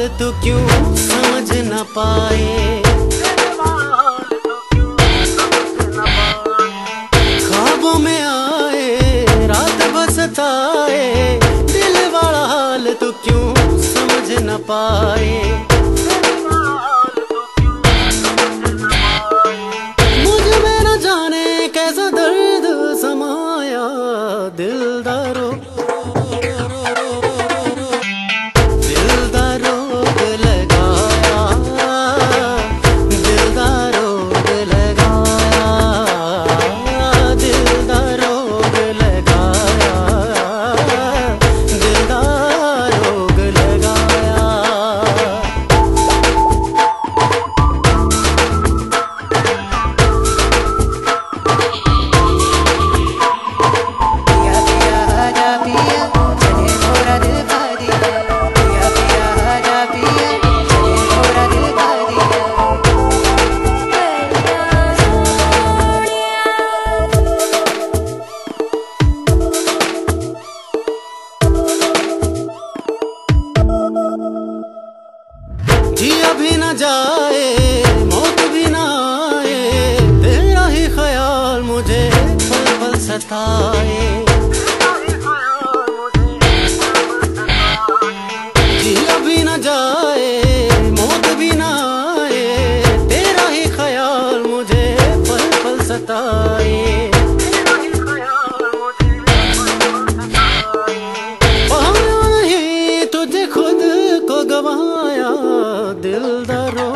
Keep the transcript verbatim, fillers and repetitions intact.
तू क्यों समझ न पाए। ख्वाबों में आए रात बसताए, दिल वाला हाल तू क्यों समझ न पाए। मुझ में न जाने कैसा दर्द समाया, दिलदारों जिया भी न जाए मौत भी न आए, तेरा ही ख्याल मुझे पल पल सताए। जिया भी न जाए मौत भी न आए, तेरा ही ख्याल मुझे पल पल सताए। पाया नहीं तुझे खुद को गवाया, दिलदारों